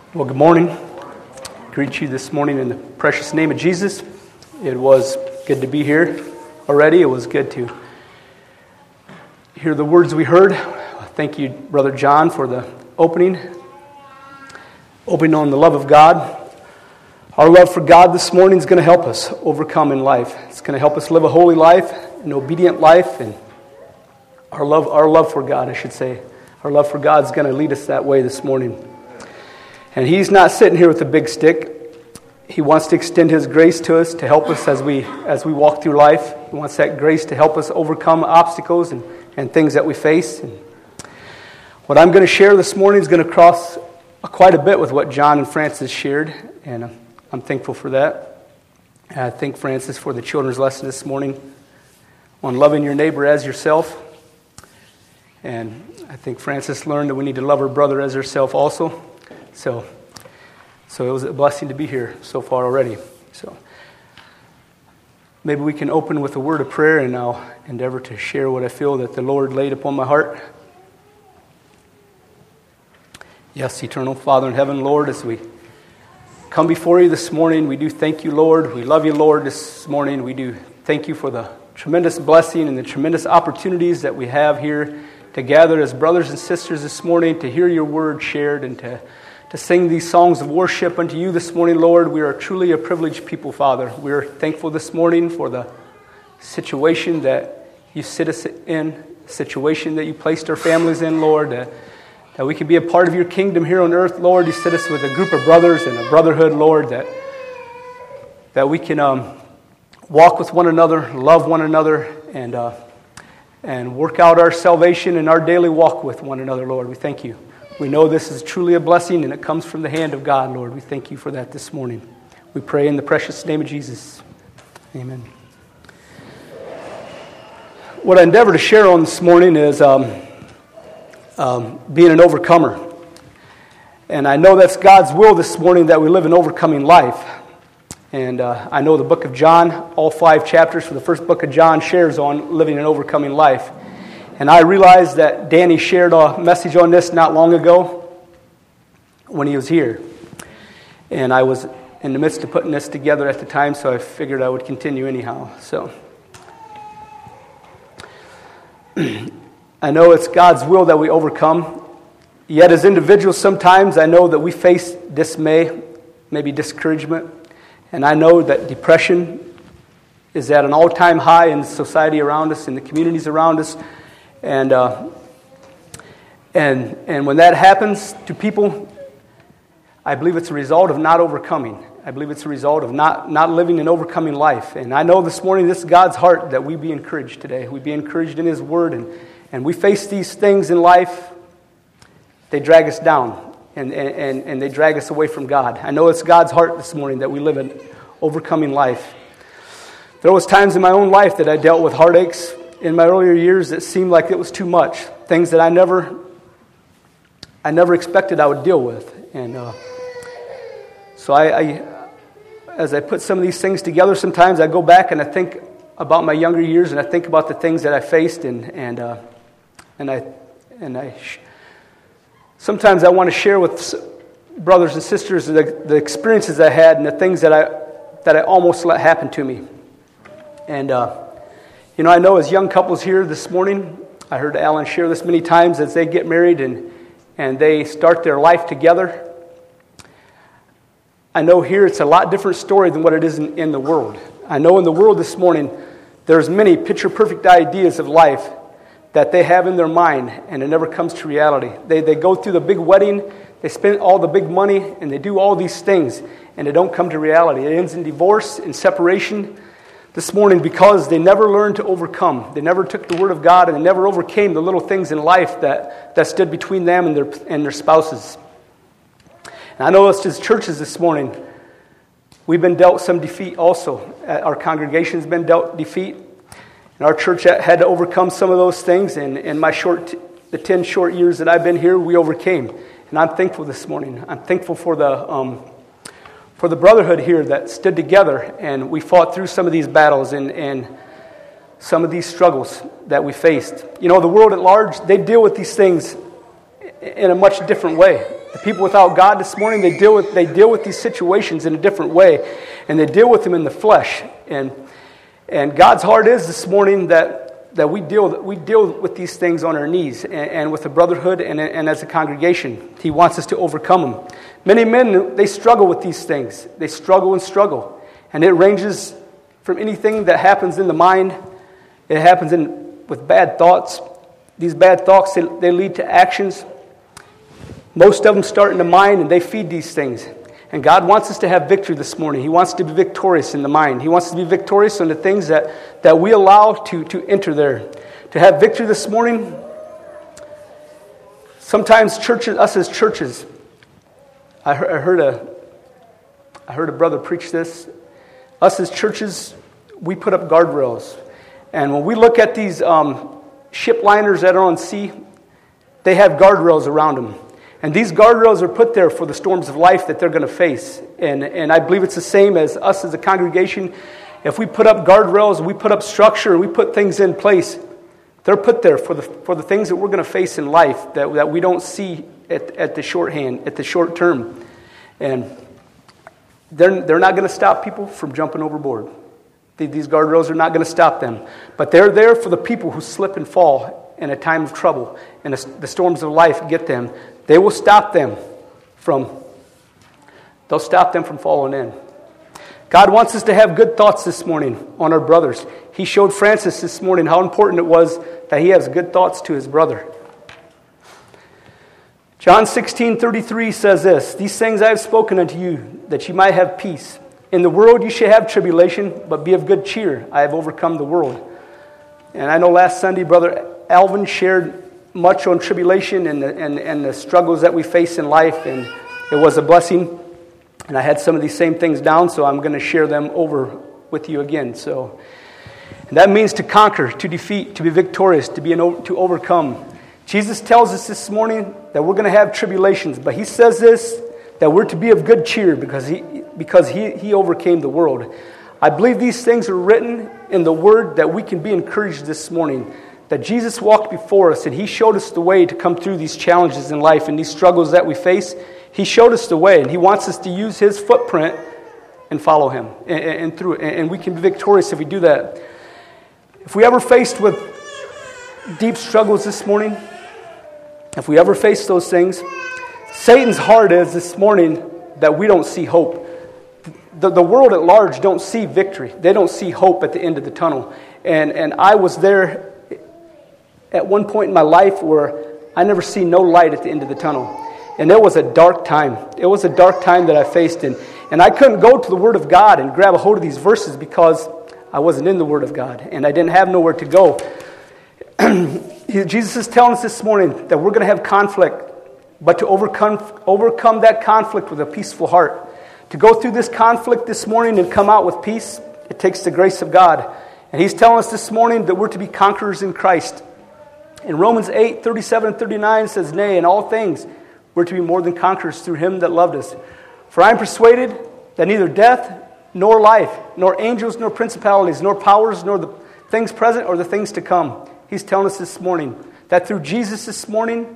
Well, good morning. I greet you this morning in the precious name of Jesus. It was good to be here already. It was good to hear the words we heard. Thank you, Brother John, for the opening on the love of God. Our love for God this morning is going to help us overcome in life. It's going to help us live a holy life, an obedient life, and our love for God, I should say. Our love for God is going to lead us that way this morning. And He's not sitting here with a big stick. He wants to extend His grace to us to help us as we walk through life. He wants that grace to help us overcome obstacles and things that we face. And what I'm going to share this morning is going to cross quite a bit with what John and Francis shared, and I'm thankful for that. And I thank Francis for the children's lesson this morning on loving your neighbor as yourself. And I think Francis learned that we need to love our brother as ourselves also. So it was a blessing to be here so far already. So maybe we can open with a word of prayer, and I'll endeavor to share what I feel that the Lord laid upon my heart. Yes, eternal Father in heaven, Lord, as we come before you this morning, we do thank you, Lord. We love you, Lord, this morning. We do thank you for the tremendous blessing and the tremendous opportunities that we have here to gather as brothers and sisters this morning, to hear your word shared and to sing these songs of worship unto you this morning, Lord. We are truly a privileged people, Father. We are thankful this morning for the situation that you sit us in, the situation that you placed our families in, Lord, that we can be a part of your kingdom here on earth, Lord. You sit us with a group of brothers and a brotherhood, Lord, that we can walk with one another, love one another, and work out our salvation and our daily walk with one another, Lord. We thank you. We know this is truly a blessing, and it comes from the hand of God, Lord. We thank you for that this morning. We pray in the precious name of Jesus. Amen. What I endeavor to share on this morning is being an overcomer. And I know that's God's will this morning that we live an overcoming life. And I know the book of John, all 5 chapters for the first book of John shares on living an overcoming life. And I realized that Danny shared a message on this not long ago when he was here. And I was in the midst of putting this together at the time, so I figured I would continue anyhow. So I know it's God's will that we overcome. Yet as individuals, sometimes I know that we face dismay, maybe discouragement. And I know that depression is at an all-time high in society around us, in the communities around us. And when that happens to people, I believe it's a result of not overcoming. I believe it's a result of not living an overcoming life. And I know this morning this is God's heart that we be encouraged today. We be encouraged in His Word. And we face these things in life, they drag us down. And they drag us away from God. I know it's God's heart this morning that we live an overcoming life. There was times in my own life that I dealt with heartaches in my earlier years that seemed like it was too much. Things that I never expected I would deal with. And so I as I put some of these things together, sometimes I go back and I think about my younger years and I think about the things that I faced sometimes I want to share with brothers and sisters the experiences I had and the things that I almost let happen to me. And I know as young couples here this morning, I heard Alan share this many times, as they get married and they start their life together. I know here it's a lot different story than what it is in the world. I know in the world this morning, there's many picture-perfect ideas of life that they have in their mind, and it never comes to reality. They go through the big wedding, they spend all the big money, and they do all these things, and they don't come to reality. It ends in divorce, in separation this morning because they never learned to overcome. They never took the Word of God, and they never overcame the little things in life that stood between them and their spouses. And I know us as churches this morning, we've been dealt some defeat also. Our congregation's been dealt defeat. And our church had to overcome some of those things, and in the 10 short years that I've been here, we overcame. And I'm thankful this morning. I'm thankful for the brotherhood here that stood together, and we fought through some of these battles and some of these struggles that we faced. The world at large, they deal with these things in a much different way. The people without God this morning, they deal with these situations in a different way, and they deal with them in the flesh. And God's heart is this morning that we deal with these things on our knees and with the brotherhood and as a congregation. He wants us to overcome them. Many men, they struggle with these things. They struggle and struggle. And it ranges from anything that happens in the mind. It happens with bad thoughts. These bad thoughts, they lead to actions. Most of them start in the mind, and they feed these things. And God wants us to have victory this morning. He wants to be victorious in the mind. He wants us to be victorious on the things that we allow to enter there. To have victory this morning, sometimes us as churches, I heard a brother preach this. Us as churches, we put up guardrails. And when we look at these ship liners that are on sea, they have guardrails around them. And these guardrails are put there for the storms of life that they're going to face. And I believe it's the same as us as a congregation. If we put up guardrails, we put up structure, and we put things in place, they're put there for the things that we're going to face in life that we don't see at the shorthand, at the short term. And they're not going to stop people from jumping overboard. These guardrails are not going to stop them. But they're there for the people who slip and fall in a time of trouble, and the storms of life get them. They will stop them from falling in. God wants us to have good thoughts this morning on our brothers. He showed Francis this morning how important it was that he has good thoughts to his brother. John 16:33 says this, "These things I have spoken unto you, that ye might have peace. In the world you shall have tribulation, but be of good cheer. I have overcome the world." And I know last Sunday, Brother Alvin shared much on tribulation and the struggles that we face in life, and it was a blessing. And I had some of these same things down, so I'm going to share them over with you again. So, and that means to conquer, to defeat, to be victorious, to overcome. Jesus tells us this morning that we're going to have tribulations, but he says this, that we're to be of good cheer because he overcame the world. I believe these things are written in the Word that we can be encouraged this morning. That Jesus walked before us and he showed us the way to come through these challenges in life and these struggles that we face. He showed us the way, and he wants us to use his footprint and follow him and through it. And we can be victorious if we do that. If we ever faced with deep struggles this morning, if we ever face those things, Satan's heart is this morning that we don't see hope. The world at large don't see victory. They don't see hope at the end of the tunnel. And I was there at one point in my life where I never see no light at the end of the tunnel. And it was a dark time. It was a dark time that I faced. And I couldn't go to the Word of God and grab a hold of these verses because I wasn't in the Word of God. And I didn't have nowhere to go. Jesus is telling us this morning that we're going to have conflict, but to overcome that conflict with a peaceful heart. To go through this conflict this morning and come out with peace, it takes the grace of God. And he's telling us this morning that we're to be conquerors in Christ. In Romans 8:37 and 39 it says, "Nay, in all things we're to be more than conquerors through him that loved us. For I am persuaded that neither death, nor life, nor angels, nor principalities, nor powers, nor the things present or the things to come." He's telling us this morning that through Jesus this morning,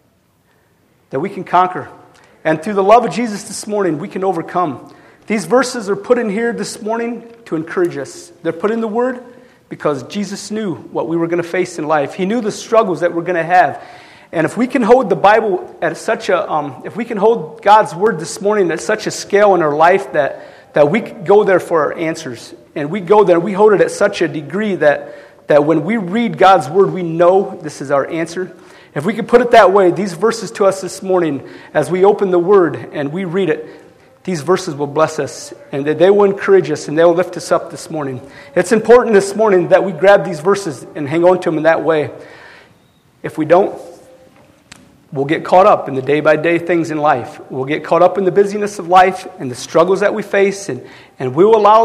that we can conquer. And through the love of Jesus this morning, we can overcome. These verses are put in here this morning to encourage us. They're put in the Word because Jesus knew what we were going to face in life. He knew the struggles that we're going to have. And if we can hold the Bible at if we can hold God's Word this morning at such a scale in our life that we go there for our answers. And we go there, we hold it at such a degree that when we read God's Word, we know this is our answer. If we could put it that way, these verses to us this morning, as we open the Word and we read it, these verses will bless us, and that they will encourage us, and they will lift us up this morning. It's important this morning that we grab these verses and hang on to them in that way. If we don't, we'll get caught up in the day-by-day things in life. We'll get caught up in the busyness of life and the struggles that we face, and we will allow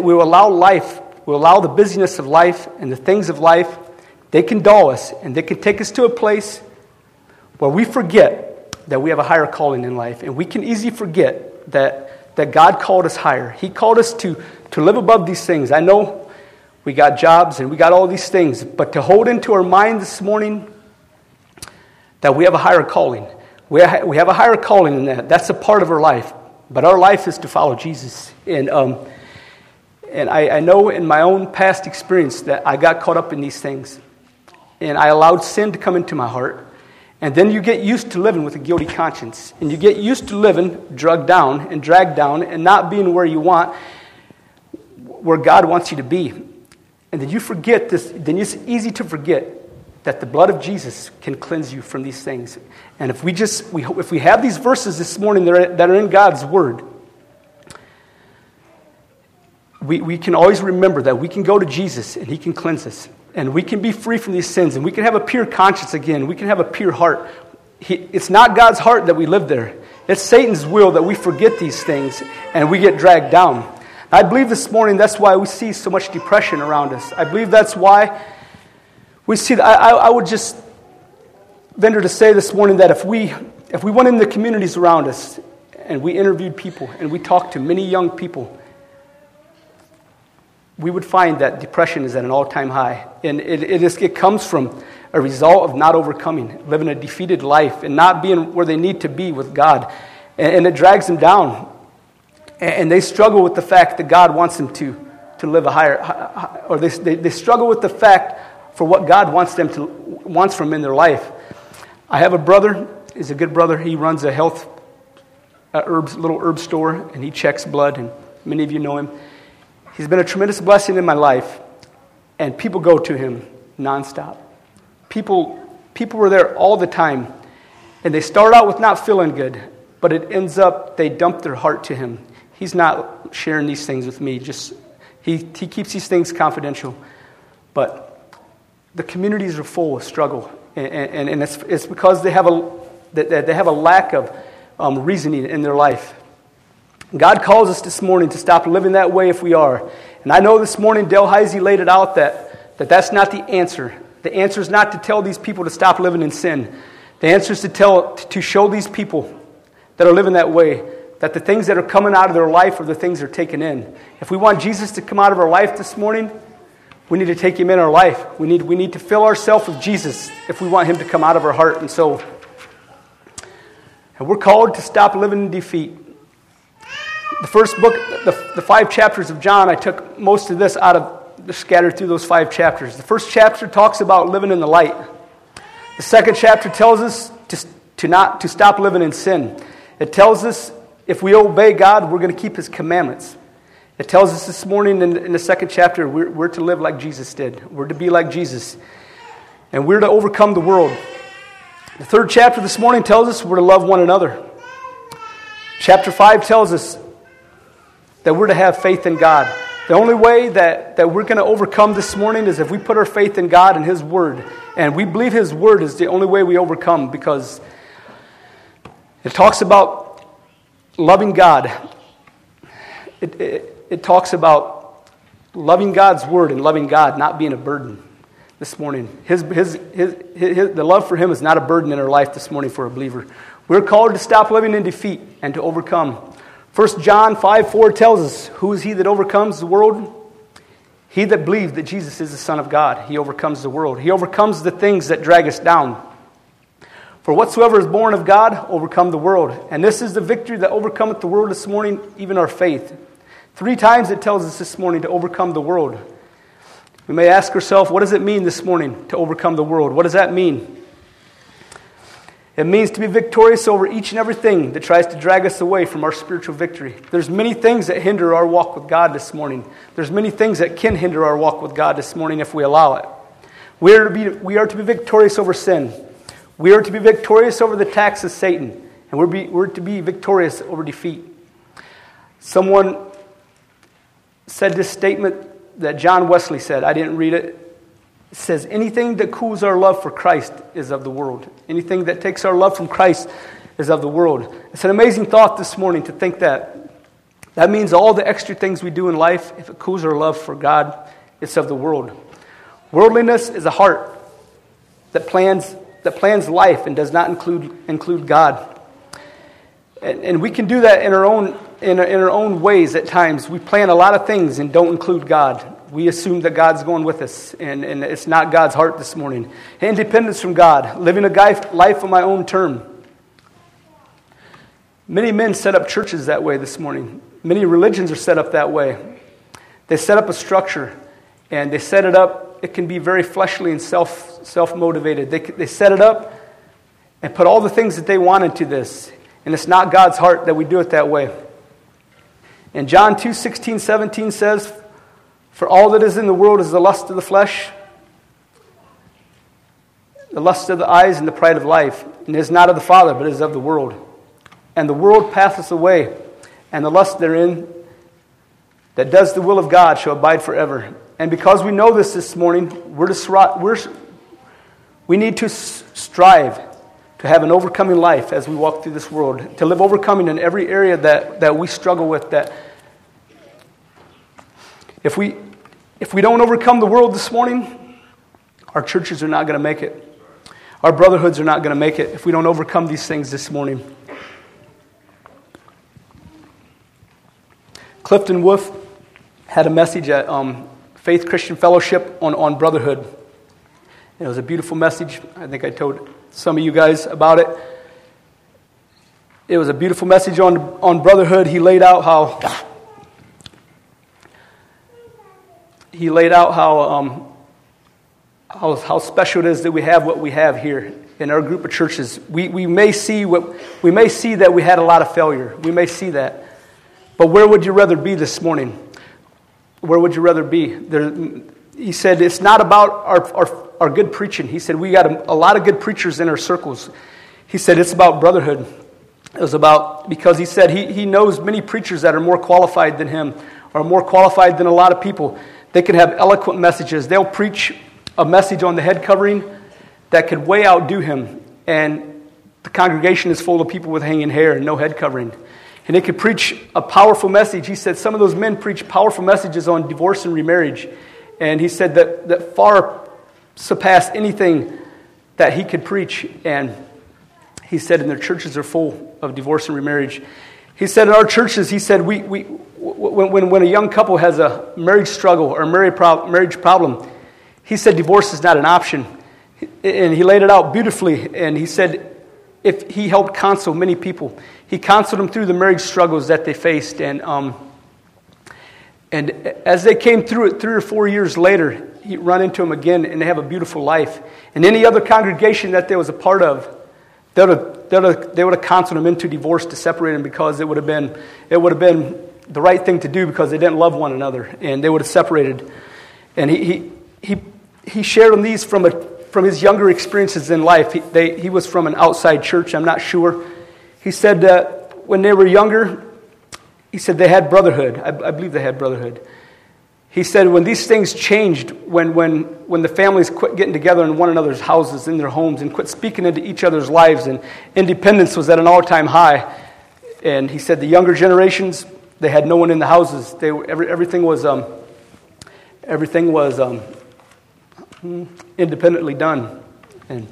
we'll allow the busyness of life and the things of life. They can dull us, and they can take us to a place where we forget that we have a higher calling in life, and we can easily forget that God called us higher. He called us to live above these things. I know we got jobs and we got all these things, but to hold into our mind this morning that we have a higher calling. We have a higher calling than that. That's a part of our life. But our life is to follow Jesus. And I know in my own past experience that I got caught up in these things. And I allowed sin to come into my heart. And then you get used to living with a guilty conscience. And you get used to living drugged down and dragged down and not being where you want, where God wants you to be. And then you forget this. Then it's easy to forget that the blood of Jesus can cleanse you from these things. And if we have these verses this morning that are in God's Word, we can always remember that we can go to Jesus and He can cleanse us. And we can be free from these sins. And we can have a pure conscience again. We can have a pure heart. It's not God's heart that we live there. It's Satan's will that we forget these things and we get dragged down. I believe this morning that's why we see so much depression around us. I believe that's why we see that. I would just venture to say this morning that if we went in the communities around us and we interviewed people and we talked to many young people, we would find that depression is at an all-time high. And it comes from a result of not overcoming, living a defeated life, and not being where they need to be with God. And it drags them down. And they struggle with the fact that God wants them to live a higher, or they struggle with the fact for what God wants from them in their life. I have a brother, he's a good brother. He runs a little herb store, and he checks blood, and many of you know him. He's been a tremendous blessing in my life, and people go to him nonstop. People were there all the time, and they start out with not feeling good, but it ends up they dump their heart to him. He's not sharing these things with me. Just he keeps these things confidential, but the communities are full of struggle, and it's because they have a lack of reasoning in their life. God calls us this morning to stop living that way if we are. And I know this morning Dale Heisey laid it out that's not the answer. The answer is not to tell these people to stop living in sin. The answer is to show these people that are living that way that the things that are coming out of their life are the things they're taking in. If we want Jesus to come out of our life this morning, we need to take Him in our life. We need to fill ourselves with Jesus if we want Him to come out of our heart and soul. And we're called to stop living in defeat. The first book, the 5 chapters of John, I took most of this out of, scattered through those 5 chapters. The first chapter talks about living in the light. The second chapter tells us to stop living in sin. It tells us if we obey God, we're going to keep His commandments. It tells us this morning in the second chapter, we're to live like Jesus did. We're to be like Jesus. And we're to overcome the world. The third chapter this morning tells us we're to love one another. Chapter 5 tells us that we're to have faith in God. The only way that we're going to overcome this morning is if we put our faith in God and His Word. And we believe His Word is the only way we overcome, because it talks about loving God. It talks about loving God's Word and loving God, not being a burden this morning. The love for Him is not a burden in our life this morning for a believer. We're called to stop living in defeat and to overcome. 1 John 5:4 tells us, who is he that overcomes the world? He that believes that Jesus is the Son of God. He overcomes the world. He overcomes the things that drag us down. For whatsoever is born of God overcome the world. And this is the victory that overcometh the world this morning, even our faith. 3 times it tells us this morning to overcome the world. We may ask ourselves, what does it mean this morning to overcome the world? What does that mean? It means to be victorious over each and everything that tries to drag us away from our spiritual victory. There's many things that hinder our walk with God this morning. There's many things that can hinder our walk with God this morning if we allow it. We are to be victorious over sin. We are to be victorious over the attacks of Satan. And we're to be victorious over defeat. Someone said this statement that John Wesley said. I didn't read it. It says, anything that cools our love for Christ is of the world. Anything that takes our love from Christ is of the world. It's an amazing thought this morning to think that. That means all the extra things we do in life, if it cools our love for God, it's of the world. Worldliness is a heart that plans life and does not include God. And we can do that in our own ways at times. We plan a lot of things and don't include God. We assume that God's going with us, and it's not God's heart this morning. Independence from God, living a life on my own term. Many men set up churches that way this morning. Many religions are set up that way. They set up a structure, and they set it up. It can be very fleshly and self-motivated. They set it up and put all the things that they want into this. And it's not God's heart that we do it that way. And John 2:16-17 says, "For all that is in the world is the lust of the flesh, the lust of the eyes, and the pride of life. And it is not of the Father, but is of the world. And the world passeth away, and the lust therein that does the will of God shall abide forever." And because we know this morning, we need to strive to have an overcoming life as we walk through this world, to live overcoming in every area that we struggle with. That if we don't overcome the world this morning, our churches are not going to make it. Our brotherhoods are not going to make it if we don't overcome these things this morning. Clifton Wolf had a message at Faith Christian Fellowship on brotherhood. It was a beautiful message. I think I told some of you guys about it. It was a beautiful message on brotherhood. He laid out how how special it is that we have what we have here in our group of churches. We may see that we had a lot of failure. We may see that. But where would you rather be this morning? Where would you rather be? He said it's not about our good preaching. He said we got a lot of good preachers in our circles. He said it's about brotherhood. It was about, because he said he knows many preachers that are more qualified than him, or more qualified than a lot of people. They can have eloquent messages. They'll preach a message on the head covering that could way outdo him, and the congregation is full of people with hanging hair and no head covering. And they could preach a powerful message. He said some of those men preach powerful messages on divorce and remarriage. And he said that far surpassed anything that he could preach. And he said, and their churches are full of divorce and remarriage. He said in our churches, he said, when a young couple has a marriage struggle or a marriage problem, he said divorce is not an option. And he laid it out beautifully. And he said, if he helped counsel many people, he counseled them through the marriage struggles that they faced. And as they came through it 3 or 4 years later, he'd run into them again, and they have a beautiful life. And any other congregation that they was a part of, they would have counseled them into divorce to separate them, because it would have been the right thing to do, because they didn't love one another, and they would have separated. And he shared on these from his younger experiences in life. He was from an outside church, I'm not sure. He said that when they were younger, he said they had brotherhood. I believe they had brotherhood. He said when these things changed, when the families quit getting together in one another's houses, in their homes, and quit speaking into each other's lives, and independence was at an all-time high. And he said the younger generations, they had no one in the houses. Everything was independently done. And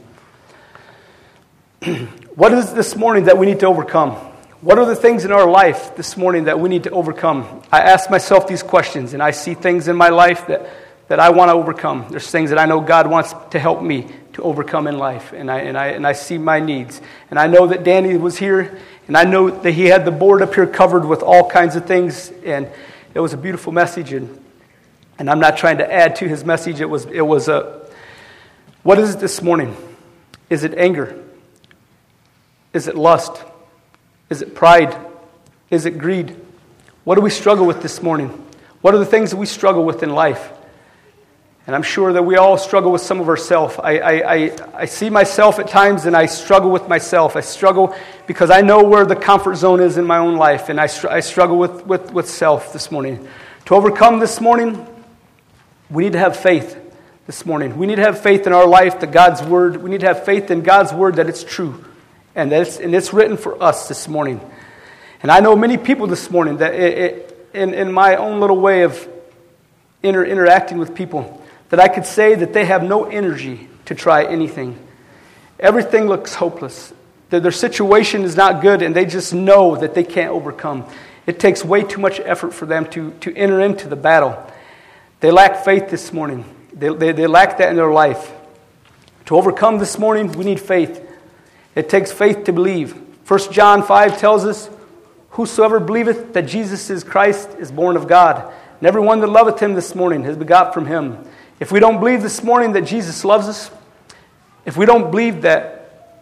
what is this morning that we need to overcome? What are the things in our life this morning that we need to overcome? I ask myself these questions, and I see things in my life that I want to overcome. There's things that I know God wants to help me to overcome in life, and I see my needs. And I know that Danny was here, and I know that he had the board up here covered with all kinds of things, and it was a beautiful message. And I'm not trying to add to his message. It was what is it this morning? Is it anger? Is it lust? Is it pride? Is it greed? What do we struggle with this morning? What are the things that we struggle with in life? And I'm sure that we all struggle with some of ourselves. I see myself at times, and I struggle with myself. I struggle because I know where the comfort zone is in my own life, and I struggle with self this morning. To overcome this morning, we need to have faith this morning. We need to have faith in our life, that God's Word. We need to have faith in God's Word that it's true. And it's written for us this morning. And I know many people this morning that in my own little way of interacting with people, that I could say that they have no energy to try anything. Everything looks hopeless. Their situation is not good, and they just know that they can't overcome. It takes way too much effort for them to enter into the battle. They lack faith this morning. They lack that in their life. To overcome this morning, we need faith. It takes faith to believe. 1 John 5 tells us, whosoever believeth that Jesus is Christ is born of God. And everyone that loveth him this morning has begot from him. If we don't believe this morning that Jesus loves us, if we don't believe that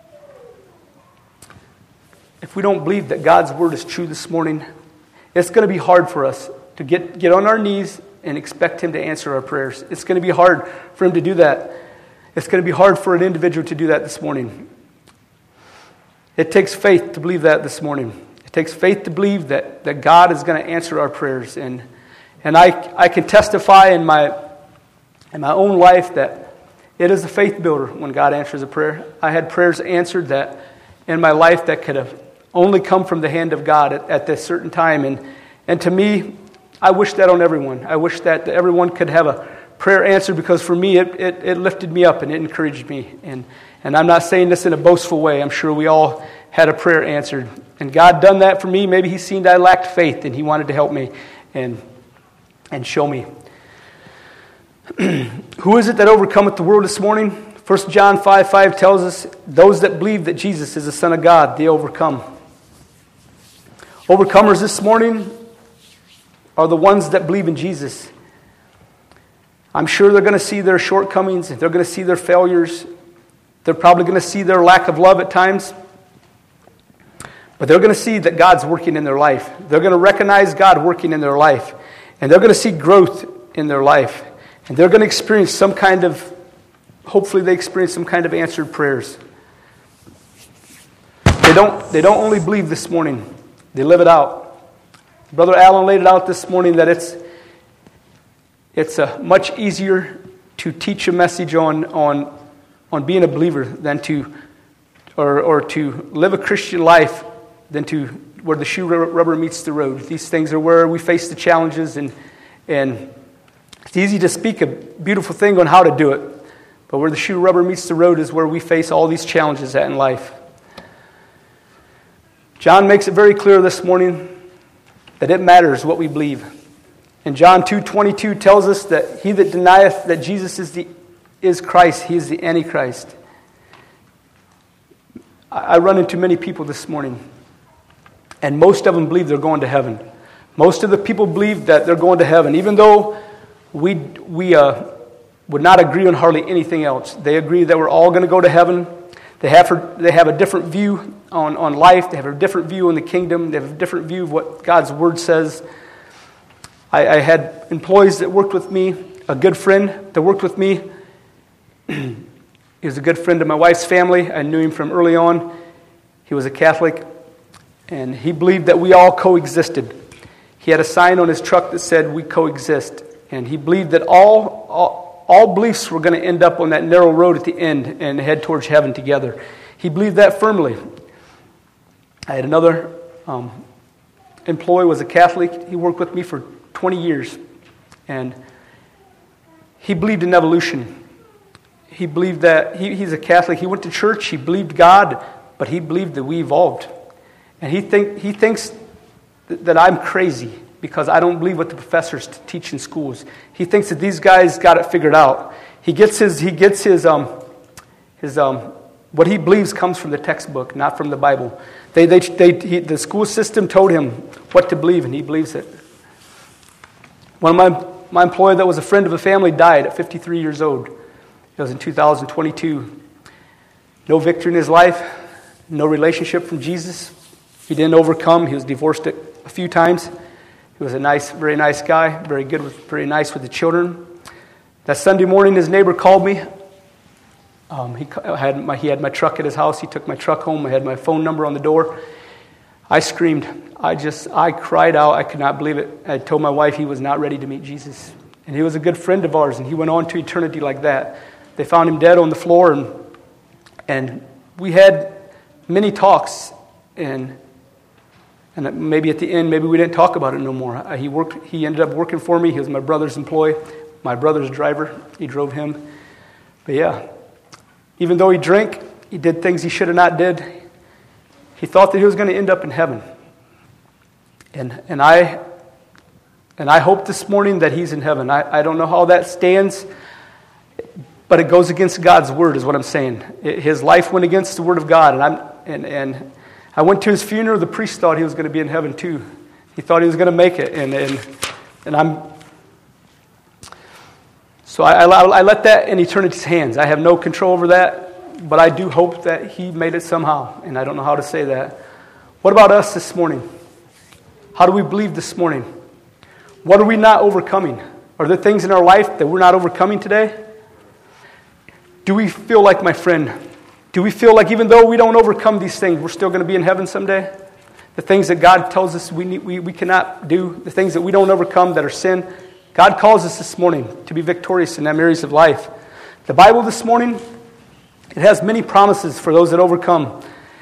God's word is true this morning, it's going to be hard for us to get on our knees and expect him to answer our prayers. It's going to be hard for him to do that. It's going to be hard for an individual to do that this morning. It takes faith to believe that this morning. It takes faith to believe that God is going to answer our prayers. And I can testify in my own life that it is a faith builder when God answers a prayer. I had prayers answered that in my life that could have only come from the hand of God at this certain time. And to me, I wish that on everyone. I wish that everyone could have a prayer answered, because for me, it lifted me up and it encouraged me. And I'm not saying this in a boastful way. I'm sure we all had a prayer answered. And God done that for me. Maybe He seen that I lacked faith and He wanted to help me and show me. Who is it that overcometh the world this morning? 1 John 5:5 tells us, those that believe that Jesus is the Son of God, they overcome. Overcomers this morning are the ones that believe in Jesus. I'm sure they're going to see their shortcomings. They're going to see their failures. They're probably going to see their lack of love at times. But they're going to see that God's working in their life. They're going to recognize God working in their life. And they're going to see growth in their life. And they're going to experience hopefully they experience some kind of answered prayers. They don't only believe this morning. They live it out. Brother Allen laid it out this morning that it's much easier to teach a message on being a believer than to live a Christian life than to where the shoe rubber meets the road. These things are where we face the challenges, and it's easy to speak a beautiful thing on how to do it, but where the shoe rubber meets the road is where we face all these challenges in life. John makes it very clear this morning that it matters what we believe. And John 2:22 tells us that he that denieth that Jesus is Christ, he is the Antichrist. I run into many people this morning, and most of them believe they're going to heaven. Most of the people believe that they're going to heaven, even though we would not agree on hardly anything else. They agree that we're all going to go to heaven. They have a different view on life. They have a different view on the kingdom. They have a different view of what God's word says. I had employees that worked with me, a good friend that worked with me. He was a good friend of my wife's family. I knew him from early on. He was a Catholic, and he believed that we all coexisted. He had a sign on his truck that said, "We coexist." And he believed that all beliefs were going to end up on that narrow road at the end and head towards heaven together. He believed that firmly. I had another employee was a Catholic. He worked with me for 20 years. And he believed in evolution. He believed that he's a Catholic. He went to church. He believed God, but he believed that we evolved. And he thinks that I'm crazy because I don't believe what the professors teach in schools. He thinks that these guys got it figured out. He gets his what he believes comes from the textbook, not from the Bible. The school system told him what to believe, and he believes it. One of my employee that was a friend of a family died at 53 years old. It was in 2022. No victory in his life, no relationship from Jesus. He didn't overcome. He was divorced a few times. He was a very nice guy, very nice with the children. That Sunday morning, his neighbor called me. He had my truck at his house. He took my truck home. I had my phone number on the door. I screamed. I cried out. I could not believe it. I told my wife he was not ready to meet Jesus. And he was a good friend of ours, and he went on to eternity like that. They found him dead on the floor, and we had many talks, and maybe at the end, maybe we didn't talk about it no more. He ended up working for me. He was my brother's employee, my brother's driver. He drove him. But yeah, even though he drank, he did things he should have not did. He thought that he was going to end up in heaven. And I hope this morning that he's in heaven. I don't know how that stands, but it goes against God's word is what I'm saying. His life went against the word of God, and I went to his funeral. The priest thought he was going to be in heaven too. He thought he was going to make it. So I let that in eternity's hands. I have no control over that, but I do hope that he made it somehow, and I don't know how to say that. What about us this morning? How do we believe this morning? What are we not overcoming? Are there things in our life that we're not overcoming today? Do we feel like my friend? Do we feel like even though we don't overcome these things, we're still going to be in heaven someday? The things that God tells us we cannot do, the things that we don't overcome that are sin, God calls us this morning to be victorious in them areas of life. The Bible this morning, it has many promises for those that overcome,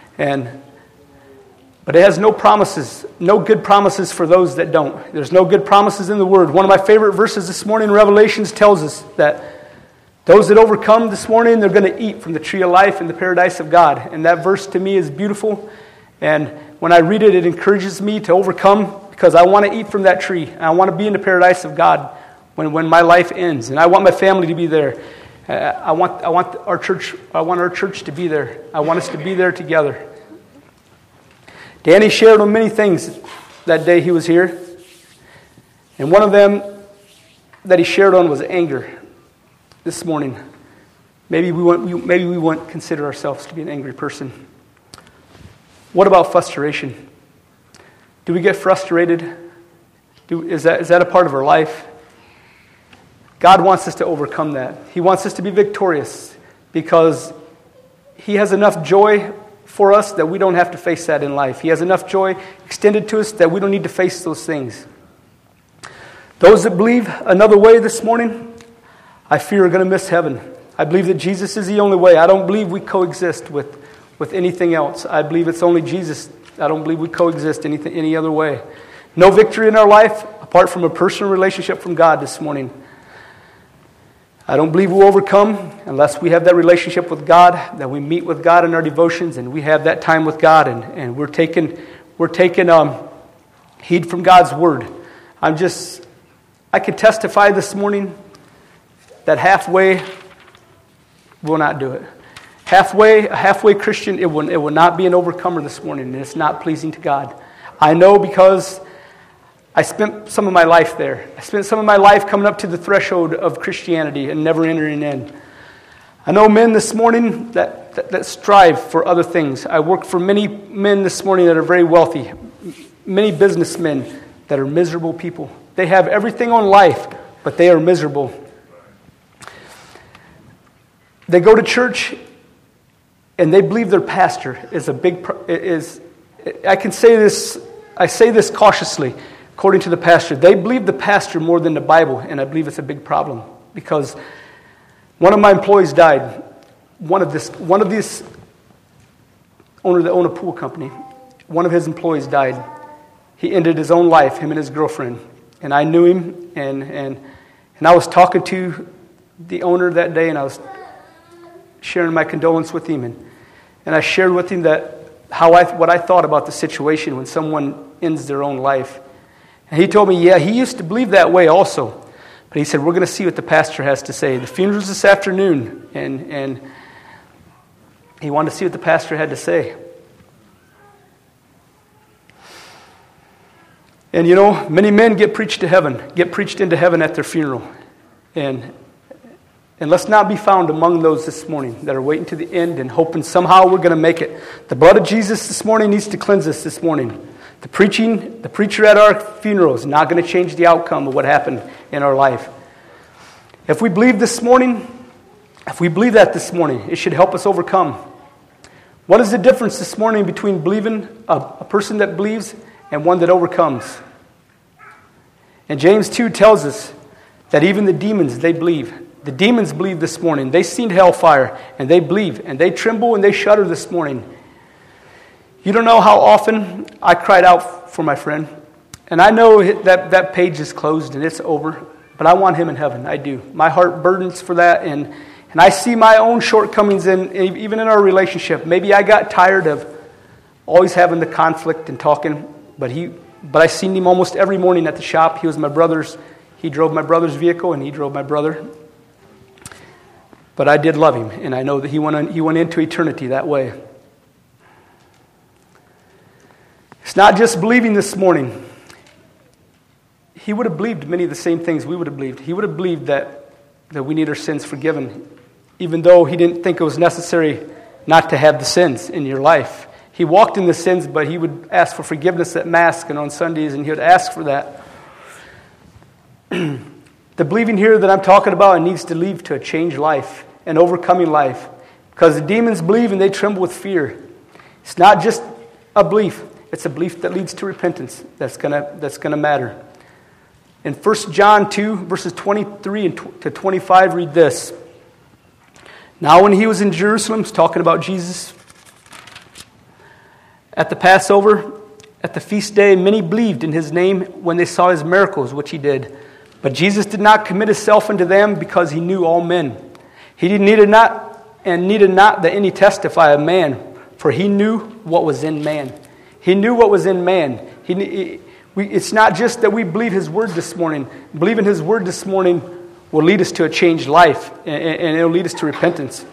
but it has no promises, no good promises for those that don't. There's no good promises in the Word. One of my favorite verses this morning in Revelations tells us that those that overcome this morning, they're going to eat from the tree of life in the paradise of God. And that verse to me is beautiful. And when I read it, it encourages me to overcome because I want to eat from that tree. And I want to be in the paradise of God when my life ends. And I want my family to be there. I want our church to be there. I want us to be there together. Danny shared on many things that day he was here. And one of them that he shared on was anger. This morning, maybe we won't consider ourselves to be an angry person. What about frustration? Do we get frustrated? Is that a part of our life? God wants us to overcome that. He wants us to be victorious because He has enough joy for us that we don't have to face that in life. He has enough joy extended to us that we don't need to face those things. Those that believe another way this morning, I fear are going to miss heaven. I believe that Jesus is the only way. I don't believe we coexist with anything else. I believe it's only Jesus. I don't believe we coexist any other way. No victory in our life apart from a personal relationship from God this morning. I don't believe we'll overcome unless we have that relationship with God, that we meet with God in our devotions and we have that time with God and we're taking heed from God's word. I can testify this morning that halfway will not do it. A halfway Christian, it will not be an overcomer this morning, and it's not pleasing to God. I know because I spent some of my life there. I spent some of my life coming up to the threshold of Christianity and never entering in. I know men this morning that strive for other things. I work for many men this morning that are very wealthy, many businessmen that are miserable people. They have everything on life, but they are miserable. They go to church and they believe their pastor is I say this cautiously, according to the pastor. They believe the pastor more than the Bible, and I believe it's a big problem because one of my employees died. One of these owner that own a pool company, one of his employees died. He ended his own life, him and his girlfriend. And I knew him, and I was talking to the owner that day, and I was sharing my condolence with him, and I shared with him what I thought about the situation when someone ends their own life. And he told me, yeah, he used to believe that way also. But he said, we're going to see what the pastor has to say. The funeral's this afternoon, and he wanted to see what the pastor had to say. And many men get preached into heaven at their funeral. And let's not be found among those this morning that are waiting to the end and hoping somehow we're going to make it. The blood of Jesus this morning needs to cleanse us this morning. The preacher at our funeral is not going to change the outcome of what happened in our life. If we believe that this morning, it should help us overcome. What is the difference this morning between believing a person that believes and one that overcomes? And James 2 tells us that even the demons, they believe. The demons believe this morning. They seen hellfire, and they believe, and they tremble and they shudder this morning. You don't know how often I cried out for my friend. And I know that page is closed and it's over, but I want him in heaven. I do. My heart burdens for that, and I see my own shortcomings even in our relationship. Maybe I got tired of always having the conflict and talking, but I seen him almost every morning at the shop. He was my brother's. He drove my brother's vehicle, and he drove my brother. But I did love him, and I know that he went into eternity that way. It's not just believing this morning. He would have believed many of the same things we would have believed. He would have believed that we need our sins forgiven, even though he didn't think it was necessary not to have the sins in your life. He walked in the sins, but he would ask for forgiveness at Mass and on Sundays, and he would ask for that. The believing here that I'm talking about needs to lead to a changed life, an overcoming life, because the demons believe and they tremble with fear. It's not just a belief. It's a belief that leads to repentance that's gonna matter. In 1 John 2, verses 23 to 25, read this. Now when he was in Jerusalem, he's talking about Jesus, at the Passover, at the feast day, many believed in his name when they saw his miracles, which he did. But Jesus did not commit himself unto them because he knew all men. He needed not that any testify of man, for he knew what was in man. He knew what was in man. It's not just that we believe his word this morning. Believing his word this morning will lead us to a changed life, and it'll lead us to repentance.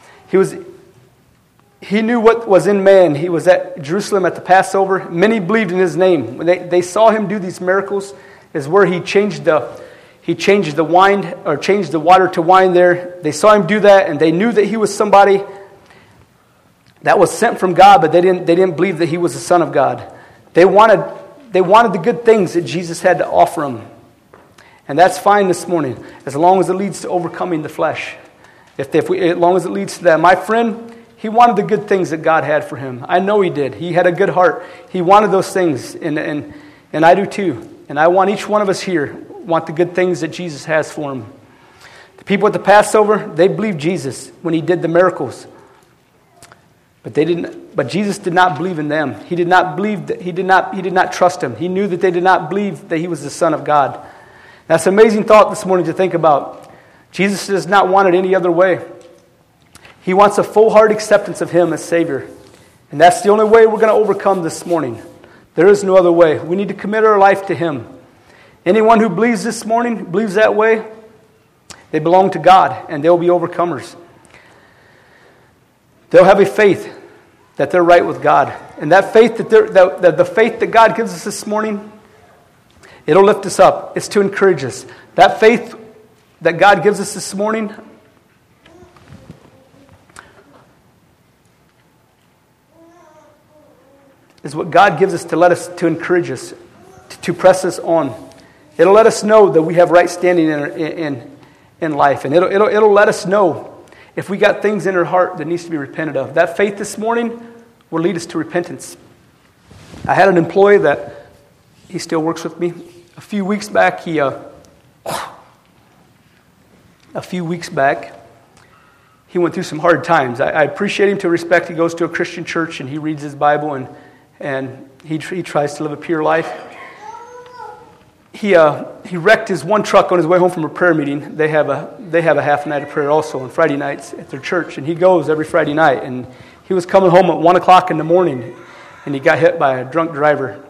He knew what was in man. He was at Jerusalem at the Passover. Many believed in his name. When they saw him do these miracles, is where he changed the wine, or changed the water to wine there. They saw him do that, and they knew that he was somebody that was sent from God, but they didn't believe that he was the Son of God. They wanted the good things that Jesus had to offer them. And that's fine this morning, as long as it leads to overcoming the flesh. As long as it leads to that. My friend, he wanted the good things that God had for him. I know he did. He had a good heart. He wanted those things, and I do too. And I want each one of us here want the good things that Jesus has for him. The people at the Passover, they believed Jesus when he did the miracles. But Jesus did not believe in them. He did not believe that he did not trust him. He knew that they did not believe that he was the Son of God. That's an amazing thought this morning to think about. Jesus does not want it any other way. He wants a full heart acceptance of him as Savior. And that's the only way we're going to overcome this morning. There is no other way. We need to commit our life to him. Anyone who believes this morning, believes that way, they belong to God, and they'll be overcomers. They'll have a faith that they're right with God. And that faith that the faith that God gives us this morning, it'll lift us up. It's to encourage us. That faith that God gives us this morning is what God gives us to encourage us, to press us on. It'll let us know that we have right standing in life. And it'll let us know if we got things in our heart that needs to be repented of. That faith this morning will lead us to repentance. I had an employee that he still works with me. A few weeks back, he went through some hard times. I appreciate him to respect. He goes to a Christian church and he reads his Bible and he tries to live a pure life. He wrecked his one truck on his way home from a prayer meeting. They have a half night of prayer also on Friday nights at their church, and he goes every Friday night. And he was coming home at 1 o'clock in the morning, and he got hit by a drunk driver.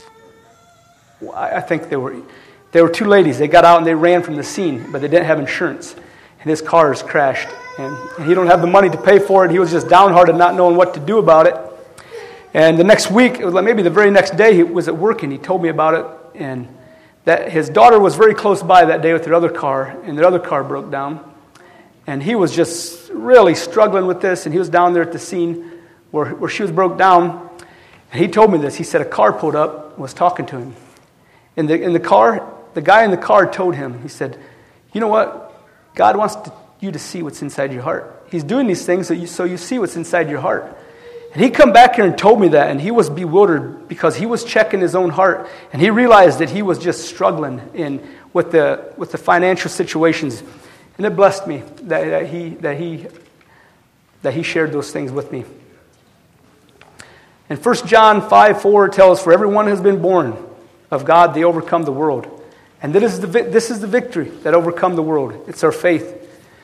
I think they were two ladies. They got out and they ran from the scene, but they didn't have insurance, and his car is crashed, and he don't have the money to pay for it. He was just downhearted, not knowing what to do about it. And the next week, it was maybe the very next day, he was at work, and he told me about it, and that his daughter was very close by that day with their other car, and their other car broke down. And he was just really struggling with this, and he was down there at the scene where she was broke down. And he told me this. He said a car pulled up and was talking to him. In the car, the guy in the car told him, he said, you know what? God wants you to see what's inside your heart. He's doing these things so you see what's inside your heart. And he come back here and told me that, and he was bewildered because he was checking his own heart, and he realized that he was just struggling with the financial situations. And it blessed me that he shared those things with me. And 1 John 5:4 tells, for everyone has been born of God, they overcome the world. And this is the victory that overcome the world. It's our faith.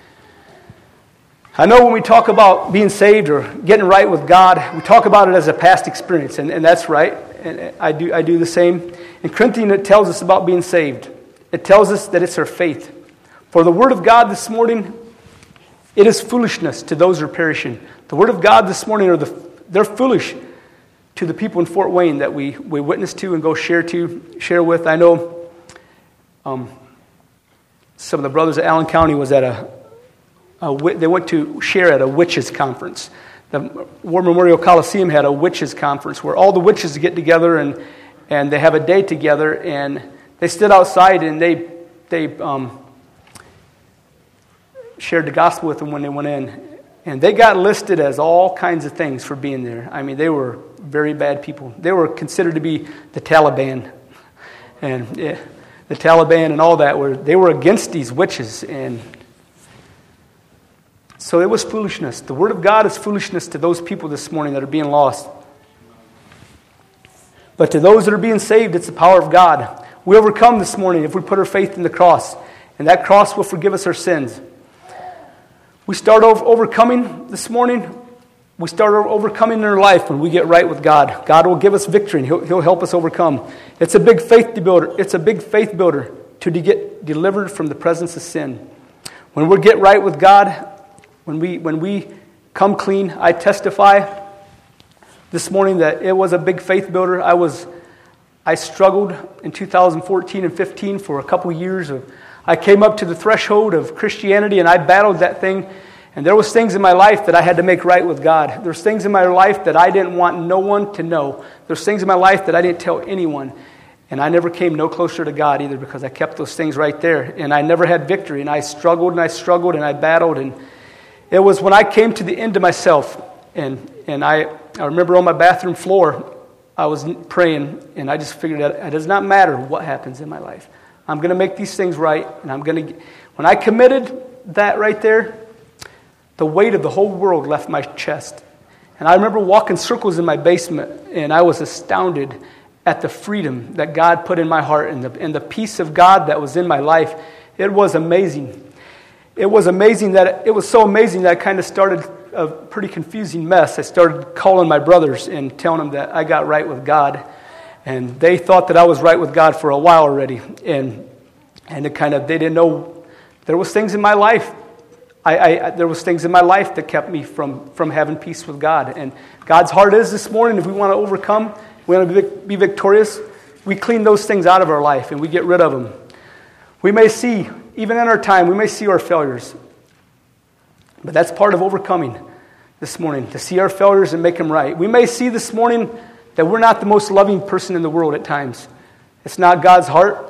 I know when we talk about being saved or getting right with God, we talk about it as a past experience, and that's right. And I do the same. In Corinthians, it tells us about being saved. It tells us that it's our faith. For the Word of God this morning, it is foolishness to those who are perishing. The Word of God this morning, they're foolish to the people in Fort Wayne that we witness to and go share with. I know some of the brothers at Allen County was at they went to share at a witches conference. The War Memorial Coliseum had a witches conference where all the witches get together and they have a day together, and they stood outside and they shared the gospel with them when they went in. And they got listed as all kinds of things for being there. I mean, they were very bad people. They were considered to be the Taliban. And the Taliban and all that, they were against these witches. And so it was foolishness. The Word of God is foolishness to those people this morning that are being lost. But to those that are being saved, it's the power of God. We overcome this morning if we put our faith in the cross. And that cross will forgive us our sins. We start overcoming this morning. We start overcoming in our life when we get right with God. God will give us victory, and He'll help us overcome. It's a big faith builder. It's a big faith builder to get delivered from the presence of sin. When we get right with God, when we come clean, I testify this morning that it was a big faith builder. I struggled in 2014 and 15 for a couple years. I came up to the threshold of Christianity, and I battled that thing. And there was things in my life that I had to make right with God. There's things in my life that I didn't want no one to know. There's things in my life that I didn't tell anyone. And I never came no closer to God either because I kept those things right there. And I never had victory. And I struggled and I battled. And it was when I came to the end of myself. And I remember on my bathroom floor, I was praying. And I just figured that it does not matter what happens in my life. I'm going to make these things right. And when I committed that right there, the weight of the whole world left my chest. And I remember walking circles in my basement, and I was astounded at the freedom that God put in my heart and the peace of God that was in my life. It was amazing. It was so amazing that I kind of started a pretty confusing mess. I started calling my brothers and telling them that I got right with God. And they thought that I was right with God for a while already. And they didn't know there was things in my life. There was things in my life that kept me from having peace with God. And God's heart is this morning, if we want to overcome, we want to be victorious, we clean those things out of our life and we get rid of them. We may see, even in our time, we may see our failures. But that's part of overcoming this morning, to see our failures and make them right. We may see this morning that we're not the most loving person in the world at times. It's not God's heart.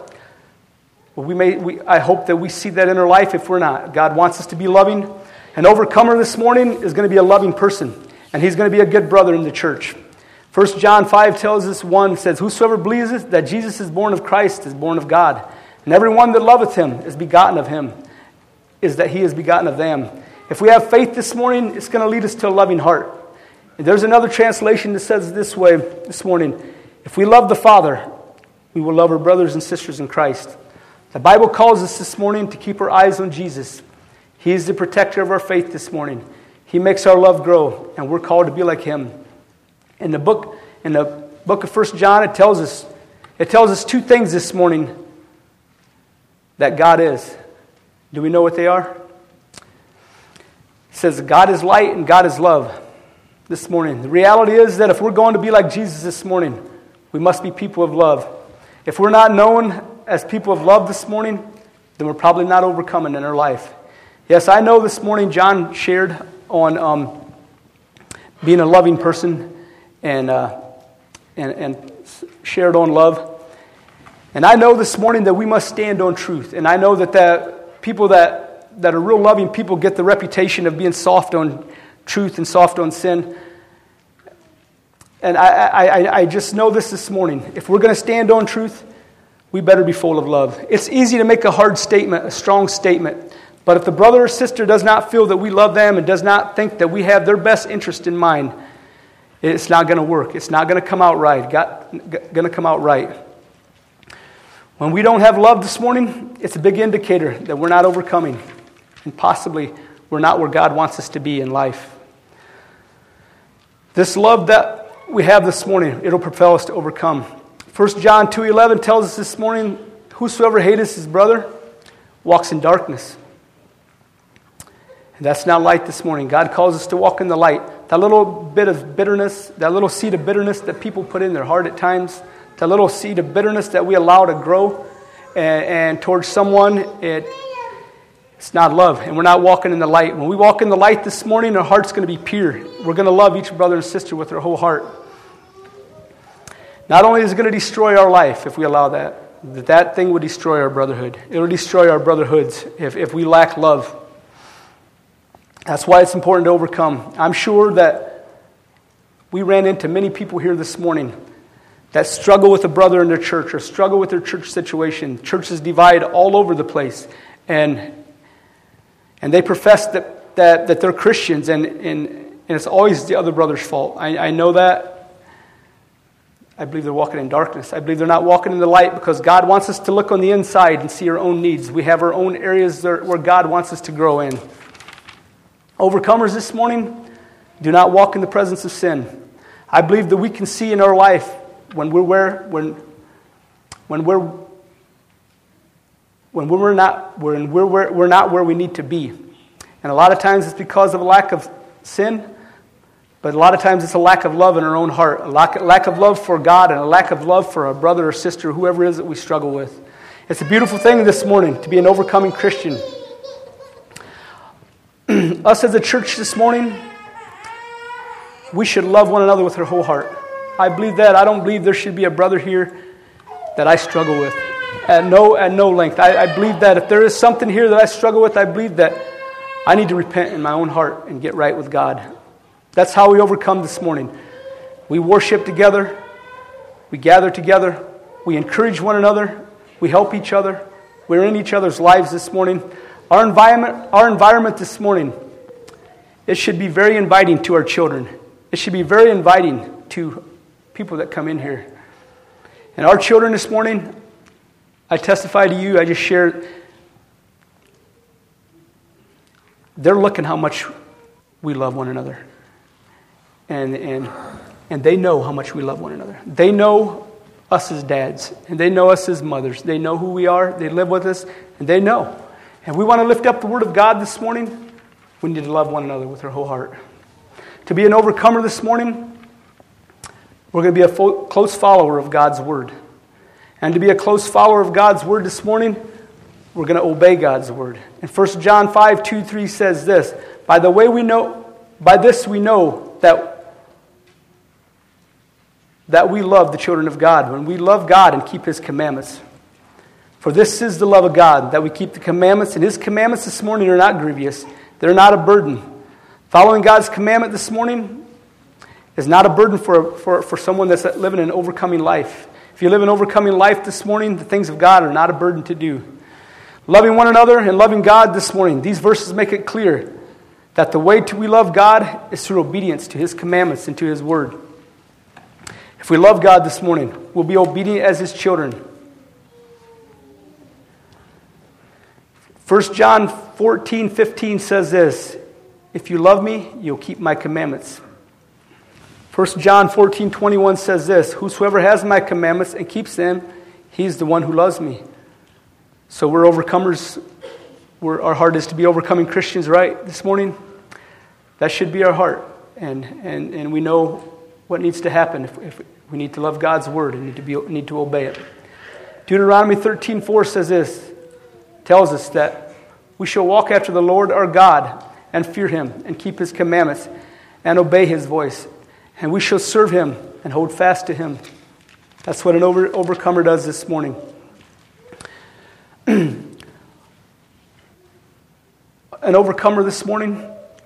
But I hope that we see that in our life if we're not. God wants us to be loving. An overcomer this morning is going to be a loving person. And he's going to be a good brother in the church. 1 John 5 tells us, 1 says, whosoever believes that Jesus is born of Christ is born of God. And everyone that loveth him is begotten of him, is that he is begotten of them. If we have faith this morning, it's going to lead us to a loving heart. And there's another translation that says this way this morning. If we love the Father, we will love our brothers and sisters in Christ. The Bible calls us this morning to keep our eyes on Jesus. He is the protector of our faith this morning. He makes our love grow, and we're called to be like him. In the book of 1 John, it tells us two things this morning that God is. Do we know what they are? It says God is light and God is love this morning. The reality is that if we're going to be like Jesus this morning, we must be people of love. If we're not known as people of love this morning, then we're probably not overcoming in our life. Yes, I know this morning John shared on being a loving person and shared on love. And I know this morning that we must stand on truth. And I know that people that are real loving people get the reputation of being soft on truth and soft on sin. And I just know this morning. If we're going to stand on truth, we better be full of love. It's easy to make a hard statement, a strong statement. But if the brother or sister does not feel that we love them and does not think that we have their best interest in mind, it's not going to work. It's not going to come out right. Going to come out right. When we don't have love this morning, it's a big indicator that we're not overcoming. And possibly we're not where God wants us to be in life. This love that we have this morning, it'll propel us to overcome. 1 John 2:11 tells us this morning, whosoever hateth his brother walks in darkness. And that's not light this morning. God calls us to walk in the light. that little bit of bitterness, that little seed of bitterness that people put in their heart at times, that little seed of bitterness that we allow to grow and towards someone, it's not love, and we're not walking in the light. When we walk in the light this morning, our heart's going to be pure. We're going to love each brother and sister with our whole heart. Not only is it going to destroy our life if we allow that thing would destroy our brotherhood. It will destroy our brotherhoods if we lack love. That's why it's important to overcome. I'm sure that we ran into many people here this morning that struggle with a brother in their church or struggle with their church situation. Churches divide all over the place. And they profess that they're Christians, and it's always the other brother's fault. I know that. I believe they're walking in darkness. I believe they're not walking in the light because God wants us to look on the inside and see our own needs. We have our own areas where God wants us to grow in. Overcomers this morning do not walk in the presence of sin. I believe that we can see in our life when we're not where we need to be. And a lot of times it's because of a lack of sin, but a lot of times it's a lack of love in our own heart, a lack of love for God and a lack of love for a brother or sister, whoever it is that we struggle with. It's a beautiful thing this morning to be an overcoming Christian. Us as a church this morning, we should love one another with our whole heart. I believe that. I don't believe there should be a brother here that I struggle with at no length. I believe that if there is something here that I struggle with, I believe that I need to repent in my own heart and get right with God. That's how we overcome this morning. We worship together. We gather together. We encourage one another. We help each other. We're in each other's lives this morning. Our environment this morning, it should be very inviting to our children. It should be very inviting to people that come in here. And our children this morning, I testify to you, I just share, they're looking how much we love one another. And they know how much we love one another. They know us as dads, and they know us as mothers. They know who we are, they live with us, and they know. And we want to lift up the Word of God this morning. We need to love one another with our whole heart. To be an overcomer this morning, we're going to be a close follower of God's Word. And to be a close follower of God's Word this morning, we're going to obey God's Word. And 1 John 5:2-3 says this, by this we know that we love the children of God, when we love God and keep His commandments. For this is the love of God, that we keep the commandments, and His commandments this morning are not grievous. They're not a burden. Following God's commandment this morning is not a burden for someone that's living an overcoming life. If you live an overcoming life this morning, the things of God are not a burden to do. Loving one another and loving God this morning, these verses make it clear that the way we love God is through obedience to His commandments and to His Word. If we love God this morning, we'll be obedient as His children. 1 John 14:15 says this, if you love me, you'll keep my commandments. 1 John 14:21 says this, whosoever has my commandments and keeps them, he's the one who loves me. So we're overcomers. Our heart is to be overcoming Christians, right, this morning? That should be our heart. And we know what needs to happen if we need to love God's Word and need to obey it. Deuteronomy 13:4 says this, tells us that we shall walk after the Lord our God and fear Him and keep His commandments and obey His voice. And we shall serve Him and hold fast to Him. That's what an overcomer does this morning. An overcomer this morning,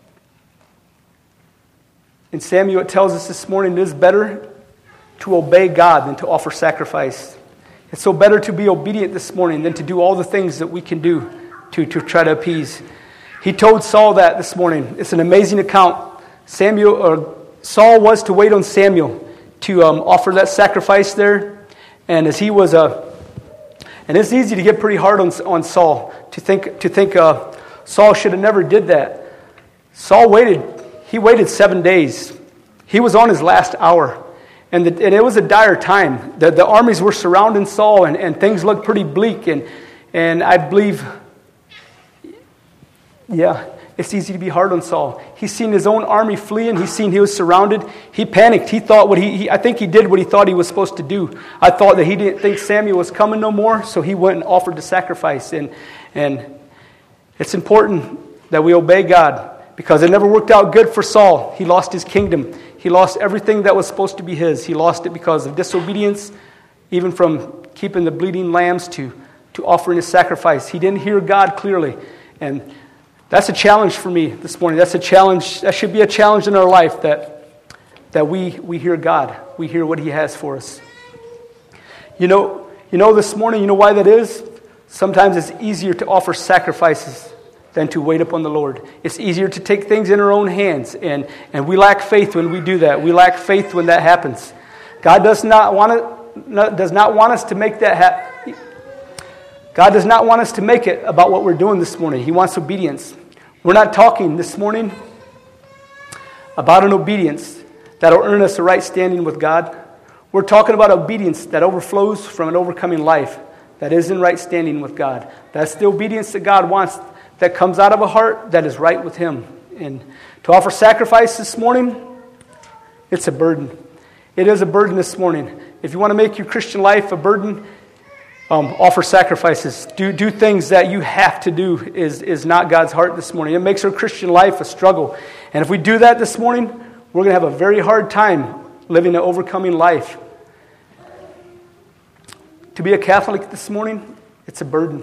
in Samuel it tells us this morning, it is better to obey God than to offer sacrifice. It's so better to be obedient this morning than to do all the things that we can do to try to appease. He told Saul that this morning. It's an amazing account. Saul was to wait on Samuel to offer that sacrifice there. And as he was and it's easy to get pretty hard on Saul, to think Saul should have never did that. Saul waited. He waited 7 days. He was on his last hour. And it was a dire time. The armies were surrounding Saul, and things looked pretty bleak. And I believe, it's easy to be hard on Saul. He's seen his own army fleeing. He's seen he was surrounded. He panicked. He thought I think he did what he thought he was supposed to do. I thought that he didn't think Samuel was coming no more, so he went and offered the sacrifice. And it's important that we obey God, because it never worked out good for Saul. He lost his kingdom. He lost everything that was supposed to be his. He lost it because of disobedience, even from keeping the bleeding lambs to offering a sacrifice. He didn't hear God clearly. And that's a challenge for me this morning. That's a challenge. That should be a challenge in our life, that we hear God. We hear what He has for us. You know this morning, you know why that is? Sometimes it's easier to offer sacrifices than to wait upon the Lord. It's easier to take things in our own hands, and we lack faith when we do that. We lack faith when that happens. God does not want us to make that happen. God does not want us to make it about what we're doing this morning. He wants obedience. We're not talking this morning about an obedience that will earn us a right standing with God. We're talking about obedience that overflows from an overcoming life that is in right standing with God. That's the obedience that God wants, that comes out of a heart that is right with Him. And to offer sacrifice this morning, it's a burden. It is a burden this morning. If you want to make your Christian life a burden, offer sacrifices. Do things that you have to do is not God's heart this morning. It makes our Christian life a struggle. And if we do that this morning, we're going to have a very hard time living an overcoming life. To be a Catholic this morning, it's a burden.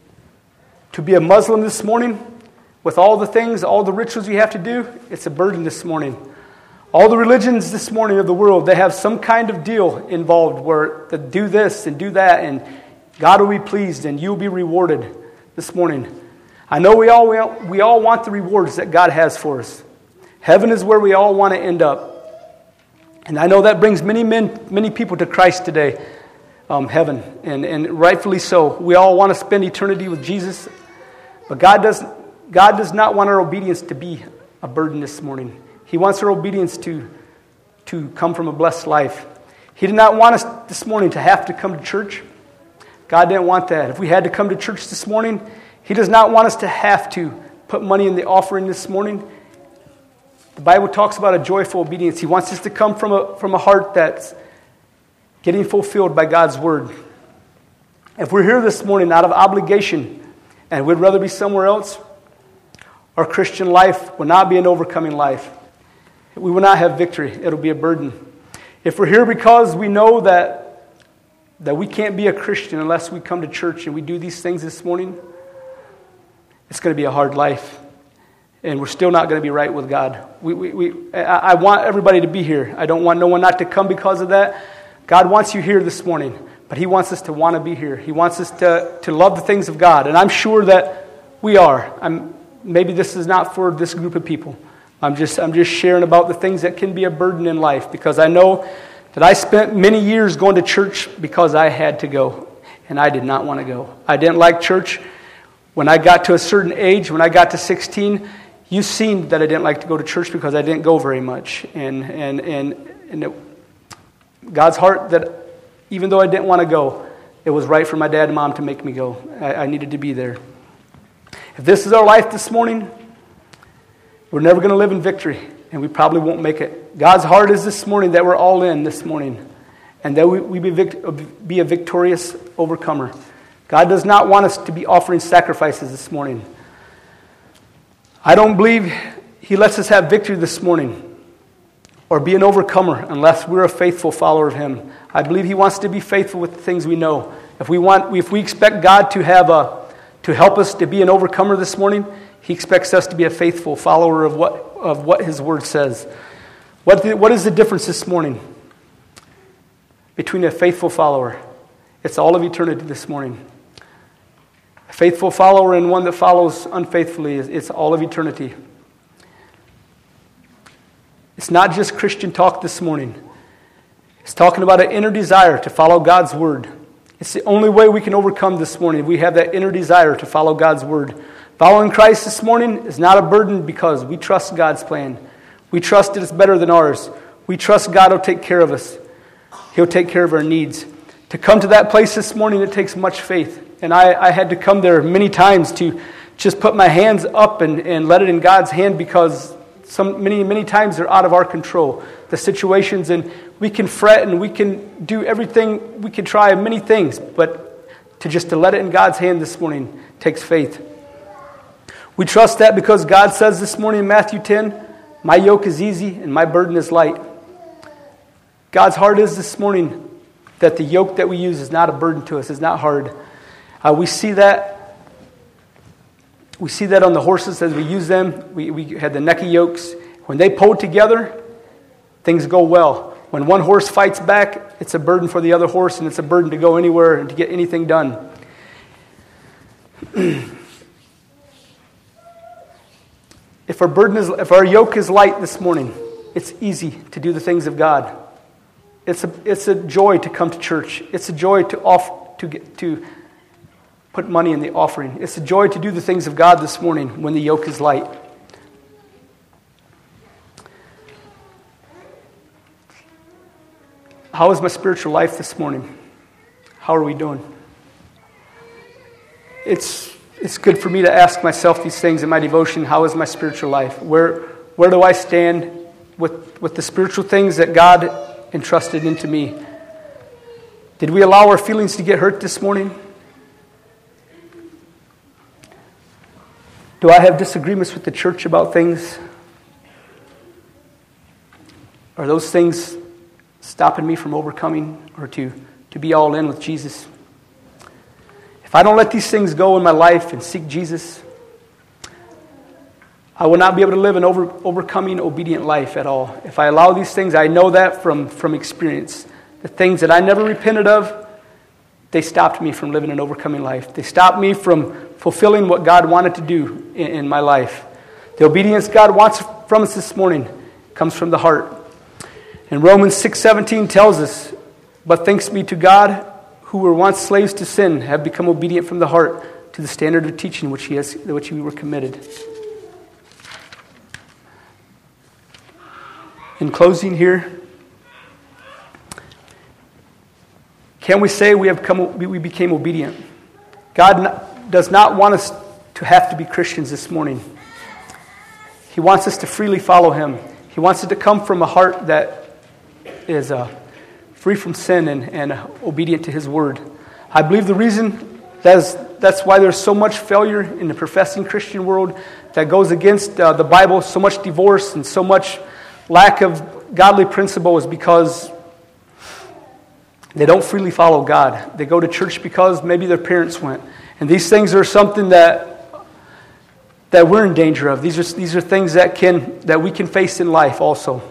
To be a Muslim this morning, with all the things, all the rituals you have to do, it's a burden this morning. All the religions this morning of the world, they have some kind of deal involved where they do this and do that, and God will be pleased and you'll be rewarded this morning. I know we all want the rewards that God has for us. Heaven is where we all want to end up. And I know that brings many people to Christ today, heaven, and rightfully so. We all want to spend eternity with Jesus, but God does not want our obedience to be a burden this morning. He wants our obedience to come from a blessed life. He did not want us this morning to have to come to church. God didn't want that. If we had to come to church this morning, He does not want us to have to put money in the offering this morning. The Bible talks about a joyful obedience. He wants us to come from a heart that's getting fulfilled by God's Word. If we're here this morning out of obligation and we'd rather be somewhere else, our Christian life will not be an overcoming life. We will not have victory. It'll be a burden. If we're here because we know that we can't be a Christian unless we come to church and we do these things this morning, it's going to be a hard life. And we're still not going to be right with God. I want everybody to be here. I don't want no one not to come because of that. God wants you here this morning, but He wants us to want to be here. He wants us to love the things of God. And I'm sure that we are. Maybe this is not for this group of people. I'm just sharing about the things that can be a burden in life, because I know that I spent many years going to church because I had to go, and I did not want to go. I didn't like church. When I got to a certain age, when I got to 16, you've seen that I didn't like to go to church because I didn't go very much. And God's heart, that even though I didn't want to go, it was right for my dad and mom to make me go. I needed to be there. If this is our life this morning, we're never going to live in victory, and we probably won't make it. God's heart is this morning that we're all in this morning, and that we be a victorious overcomer. God does not want us to be offering sacrifices this morning. I don't believe He lets us have victory this morning or be an overcomer unless we're a faithful follower of Him. I believe He wants to be faithful with the things we know. If we expect God to help us to be an overcomer this morning, He expects us to be a faithful follower of what His Word says. What is the difference this morning between a faithful follower? It's all of eternity this morning. A faithful follower and one that follows unfaithfully, it's all of eternity. It's not just Christian talk this morning. It's talking about an inner desire to follow God's Word. It's the only way we can overcome this morning. We have that inner desire to follow God's Word. Following Christ this morning is not a burden because we trust God's plan. We trust that it's better than ours. We trust God will take care of us. He'll take care of our needs. To come to that place this morning, it takes much faith. And I had to come there many times to just put my hands up and let it in God's hand, because many times they're out of our control, the situations, and we can fret and we can do everything, we can try many things, but to let it in God's hand this morning takes faith. We trust that because God says this morning in Matthew 10, my yoke is easy and my burden is light. God's heart is this morning that the yoke that we use is not a burden to us, it's not hard. We see that on the horses as we use them. We had the necky yokes. When they pull together, things go well. When one horse fights back, it's a burden for the other horse, and it's a burden to go anywhere and to get anything done. If our yoke is light this morning, it's easy to do the things of God. It's a joy to come to church. It's a joy to put money in the offering. It's a joy to do the things of God this morning when the yoke is light. How is my spiritual life this morning? How are we doing? It's good for me to ask myself these things in my devotion. How is my spiritual life? Where do I stand with the spiritual things that God entrusted into me? Did we allow our feelings to get hurt this morning? Do I have disagreements with the church about things? Are those things stopping me from overcoming or to be all in with Jesus? If I don't let these things go in my life and seek Jesus, I will not be able to live an overcoming, obedient life at all. If I allow these things, I know that from experience. The things that I never repented of, they stopped me from living an overcoming life. They stopped me from fulfilling what God wanted to do in my life. The obedience God wants from us this morning comes from the heart. And Romans 6:17 tells us, but thanks be to God, who were once slaves to sin, have become obedient from the heart to the standard of teaching which we were committed. In closing here, can we say we became obedient? God does not want us to have to be Christians this morning. He wants us to freely follow Him. He wants it to come from a heart that is free from sin and obedient to His Word. I believe the reason that's why there's so much failure in the professing Christian world that goes against the Bible, so much divorce and so much lack of godly principle, is because they don't freely follow God. They go to church because maybe their parents went. And these things are something that we're in danger of. These are things that we can face in life also.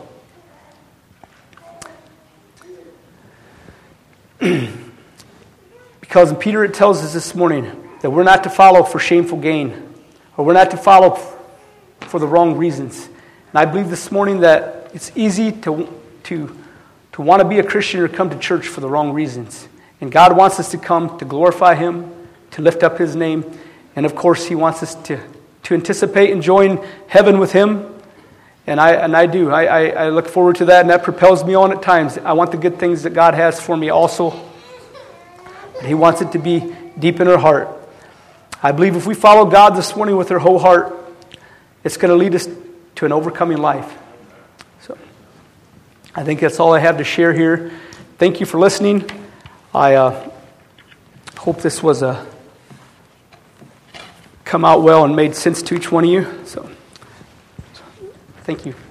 Because in Peter it tells us this morning that we're not to follow for shameful gain, or we're not to follow for the wrong reasons. And I believe this morning that it's easy to want to be a Christian or come to church for the wrong reasons. And God wants us to come to glorify Him, to lift up His name, and of course He wants us to anticipate enjoying heaven with Him. And I do. I look forward to that, and that propels me on at times. I want the good things that God has for me also. But He wants it to be deep in our heart. I believe if we follow God this morning with our whole heart, it's going to lead us to an overcoming life. So I think that's all I have to share here. Thank you for listening. I hope this was come out well and made sense to each one of you. So thank you.